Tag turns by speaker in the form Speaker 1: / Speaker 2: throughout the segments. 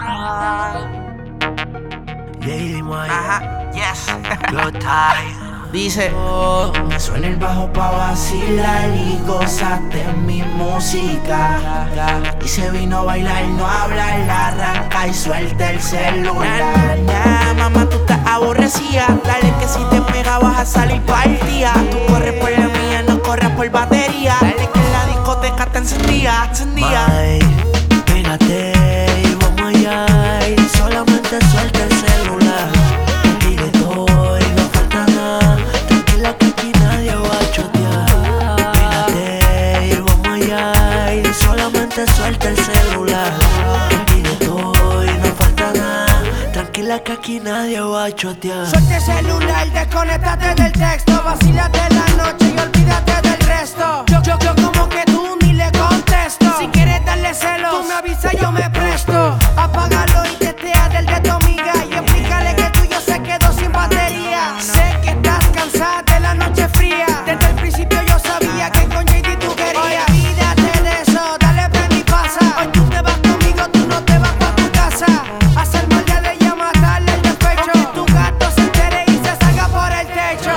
Speaker 1: JD Maya.
Speaker 2: Ajá, yes.
Speaker 1: Good time.
Speaker 2: Dice,
Speaker 1: Que suene el bajo pa' vacilar y gozaste mi música. Y se vino a bailar, no a hablar, la arranca y suelta el celular.
Speaker 2: Mamá, tú estás aborrecida. Dale que si te pega vas a salir partida. Tú corres por la mía, no corras por batería. Dale que la discoteca te encendía.
Speaker 1: May, pégate y vamos allá. Y solamente suelta el celular. Y de todo y no falta nada. Tranquila que aquí nadie va a chotear. Pégate y vamos allá. Y solamente suelta el celular. Y de todo y no falta nada. Tranquila que aquí nadie va a chotear.
Speaker 3: Suelta el celular, desconéctate del texto. Vacílate la noche y olvídate del resto. Yo como que tú ni le contesto. Si quieres darle celos, tú me avisas, yo me presto. Apágalo y tetea del de tu amiga. Y explícale que el tuyo se quedó sin batería. Sé que estás cansada de la noche fría. Desde el principio yo sabía que con JD tú querías. Olvídate de eso, dale prende y pasa. Hoy tú te vas conmigo, tú no te vas pa' tu casa. Hacer mal ya le llama darle el despecho. Que tu gato se entere y se salga por el techo.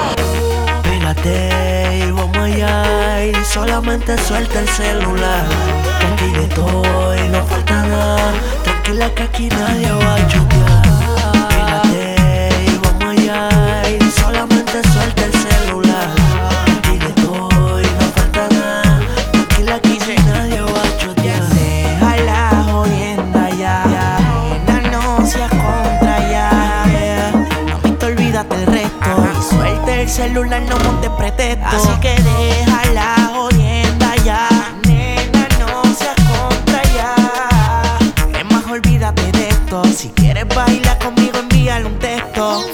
Speaker 1: Pégate y vamos allá. Y solamente suelta el celular. Que aquí de todo y no falta nada. Tranquila que aquí nadie va a chotear. Pégate y vamos allá. Y solamente suelta el celular. Que aquí de todo y no falta nada. Tranquila que aquí nadie va a chotear.
Speaker 2: deja la jodienda ya. Nena, no seas contra ya. Mamita, olvídate el resto. Y suelta el celular, no montes pretexto. Así que deja la jodienda ya. Nena, no seas contra ya. Es más, olvídate de esto. Si quieres bailar conmigo, envíale un texto.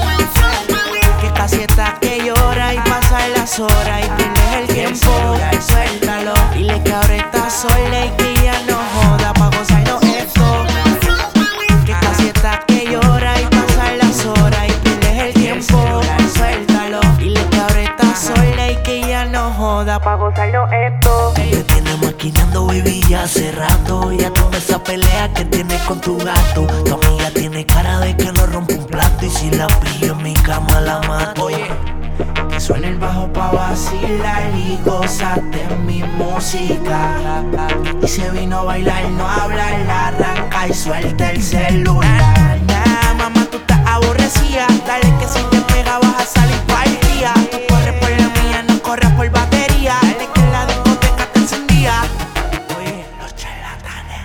Speaker 2: Que casi estás que llora y pasa las horas y pierdes el tiempo. Suéltalo, dile que ahora estás sola y que ya no joda pa' gozarnos esto. Que casi estás que llora y pasa las horas y pierdes el tiempo. Suéltalo, dile que ahora estás sola y que ya no joda pa' gozarnos esto.
Speaker 1: Me tienes maquinando, baby, ya hace rato. Ya tú esa pelea que tienes con tu gato. Tu amiga tiene cara de que no rompe un plato. Y si la pillo en mi cama la mato.
Speaker 2: Oye,
Speaker 1: Que suene el bajo pa' vacilar y gozaste mi música. Y se vino a bailar, no a hablar, la arranca y suelta el celular.
Speaker 2: mamá, tú estás aborrecida. Dale que si te pega vas a salir partida. Tú corres por la mía, no corras por batería. Dale que la discoteca te encendía. Oye, los charlatanes.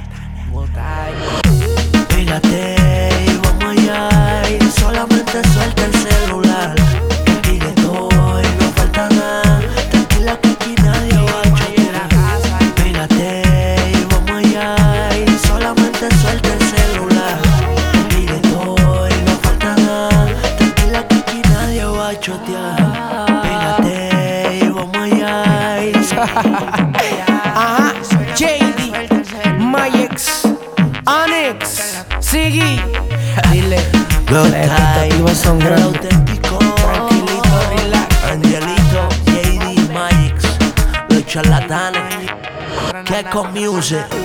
Speaker 1: Pégate y vamos allá. Y solamente suelta el celular. Que aquí de todo y no falta nada. Tranquila que aquí nadie va a chotear. Pégate y vamos allá. Y solamente suelta el celular. Que aquí de todo y no falta nada. Tranquila que aquí nadie va a chotear. Pégate y vamos allá.
Speaker 3: Ajá, JD, Mayex, Onyx, Siggy. Dile,
Speaker 1: Good
Speaker 3: las expectativas son
Speaker 1: el
Speaker 3: grandes.
Speaker 1: auténtico,
Speaker 3: Tranquilito, relax.
Speaker 1: Angelito, JD, Magix, los charlatanes, que con music.